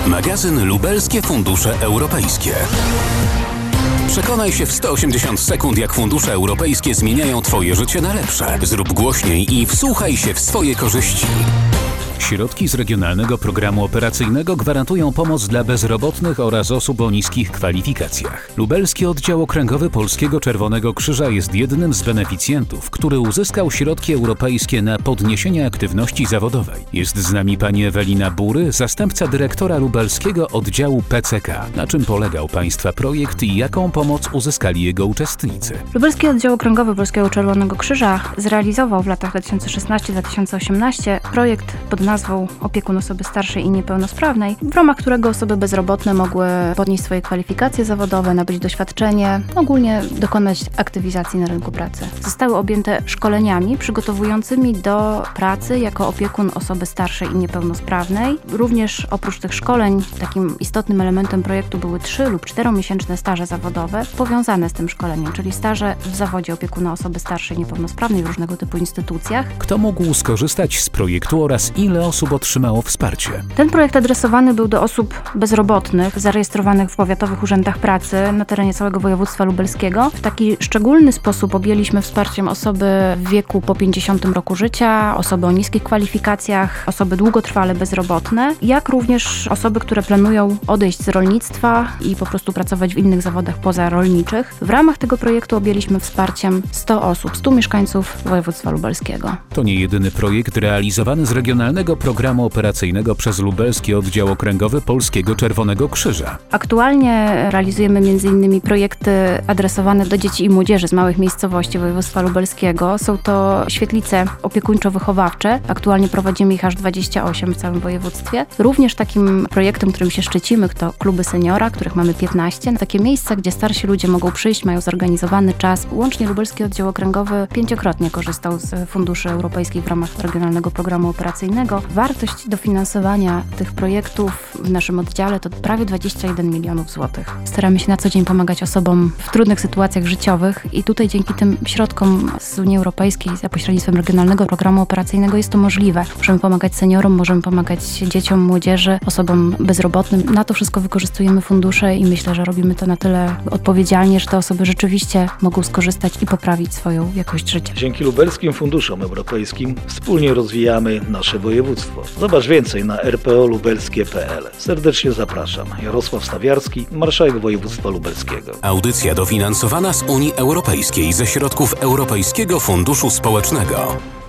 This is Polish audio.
Magazyn Lubelskie Fundusze Europejskie. Przekonaj się w 180 sekund, jak fundusze europejskie zmieniają Twoje życie na lepsze. Zrób głośniej i wsłuchaj się w swoje korzyści. Środki z Regionalnego Programu Operacyjnego gwarantują pomoc dla bezrobotnych oraz osób o niskich kwalifikacjach. Lubelski Oddział Okręgowy Polskiego Czerwonego Krzyża jest jednym z beneficjentów, który uzyskał środki europejskie na podniesienie aktywności zawodowej. Jest z nami pani Ewelina Bury, zastępca dyrektora Lubelskiego Oddziału PCK. Na czym polegał Państwa projekt i jaką pomoc uzyskali jego uczestnicy? Lubelski Oddział Okręgowy Polskiego Czerwonego Krzyża zrealizował w latach 2016-2018 projekt pod nazwą Opiekun osoby starszej i niepełnosprawnej, w ramach którego osoby bezrobotne mogły podnieść swoje kwalifikacje zawodowe, nabyć doświadczenie, ogólnie dokonać aktywizacji na rynku pracy. Zostały objęte szkoleniami przygotowującymi do pracy jako opiekun osoby starszej i niepełnosprawnej. Również oprócz tych szkoleń takim istotnym elementem projektu były 3 lub 4-miesięczne staże zawodowe powiązane z tym szkoleniem, czyli staże w zawodzie opiekuna osoby starszej i niepełnosprawnej w różnego typu instytucjach. Kto mógł skorzystać z projektu oraz ile osób otrzymało wsparcie? Ten projekt adresowany był do osób bezrobotnych zarejestrowanych w powiatowych urzędach pracy na terenie całego województwa lubelskiego. W taki szczególny sposób objęliśmy wsparciem osoby w wieku po 50 roku życia, osoby o niskich kwalifikacjach, osoby długotrwale bezrobotne, jak również osoby, które planują odejść z rolnictwa i po prostu pracować w innych zawodach pozarolniczych. W ramach tego projektu objęliśmy wsparciem 100 osób, 100 mieszkańców województwa lubelskiego. To nie jedyny projekt realizowany z Regionalnego Programu Operacyjnego przez Lubelski Oddział Okręgowy Polskiego Czerwonego Krzyża. Aktualnie realizujemy m.in. projekty adresowane do dzieci i młodzieży z małych miejscowości województwa lubelskiego. Są to świetlice opiekuńczo-wychowawcze. Aktualnie prowadzimy ich aż 28 w całym województwie. Również takim projektem, którym się szczycimy, to kluby seniora, których mamy 15. Takie miejsca, gdzie starsi ludzie mogą przyjść, mają zorganizowany czas. Łącznie Lubelski Oddział Okręgowy 5-krotnie korzystał z funduszy europejskich w ramach Regionalnego Programu Operacyjnego. Wartość dofinansowania tych projektów w naszym oddziale to prawie 21 milionów złotych. Staramy się na co dzień pomagać osobom w trudnych sytuacjach życiowych i tutaj dzięki tym środkom z Unii Europejskiej za pośrednictwem Regionalnego Programu Operacyjnego jest to możliwe. Możemy pomagać seniorom, możemy pomagać dzieciom, młodzieży, osobom bezrobotnym. Na to wszystko wykorzystujemy fundusze i myślę, że robimy to na tyle odpowiedzialnie, że te osoby rzeczywiście mogą skorzystać i poprawić swoją jakość życia. Dzięki lubelskim funduszom europejskim wspólnie rozwijamy nasze województwo. Zobacz więcej na rpo-lubelskie.pl. Serdecznie zapraszam. Jarosław Stawiarski, marszałek województwa lubelskiego. Audycja dofinansowana z Unii Europejskiej ze środków Europejskiego Funduszu Społecznego.